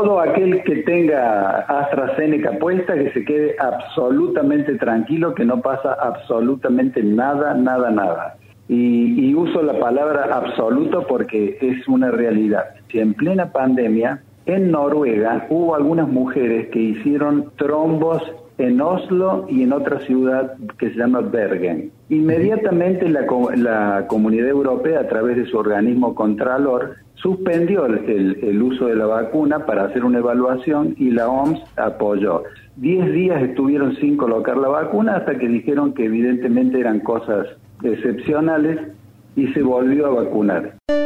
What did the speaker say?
todo aquel que tenga AstraZeneca puesta, que se quede absolutamente tranquilo, que no pasa absolutamente nada. Y uso la palabra absoluto porque es una realidad. Si en plena pandemia, en Noruega, hubo algunas mujeres que hicieron trombos en Oslo y en otra ciudad que se llama Bergen. Inmediatamente la Comunidad Europea, a través de su organismo Contralor, suspendió el uso de la vacuna para hacer una evaluación y la OMS apoyó. 10 días estuvieron sin colocar la vacuna hasta que dijeron que evidentemente eran cosas excepcionales y se volvió a vacunar.